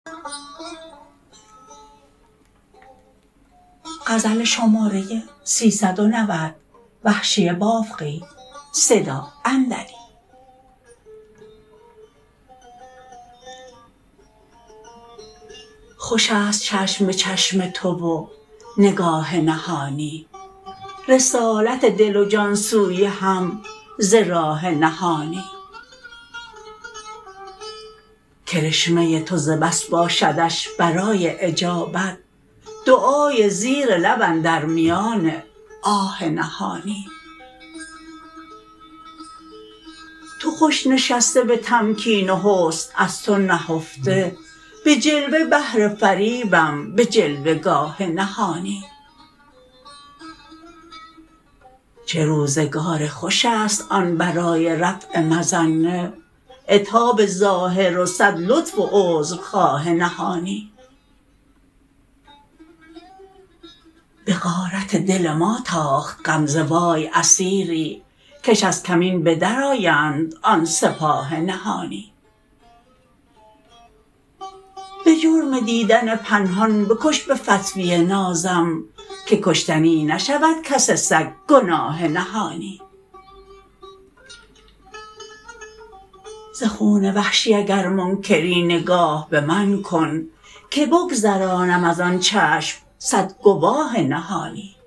خوش است چشم به چشم تو و نگاه نهانی، رسالت دل و جان سوی هم ز راه نهانی. کرشمه تو ز بس باشدش برای اجابت، دعای زیر لب اندر میان آه نهانی. تو خوش نشسته به تمکین و حسن از تو نهفته، به جلوه بهر فریبم به جلوه گاه نهانی. چه روزگار خوش است آن برای رفع مظنه، عتاب ظاهر و صد لطف و عذرخواه نهانی. به غارت دل ما تاخت غمزه وای اسیری، کش از کمین به در آیند آن سپاه نهانی. به جرم دیدن پنهان بکش به فتوی نازم، که کشتنی نشود کس سگ گناه نهانی. ز خون وحشی اگر منکری نگاه به من کن، که بگذرانم از آن چشم صد گواه نهانی.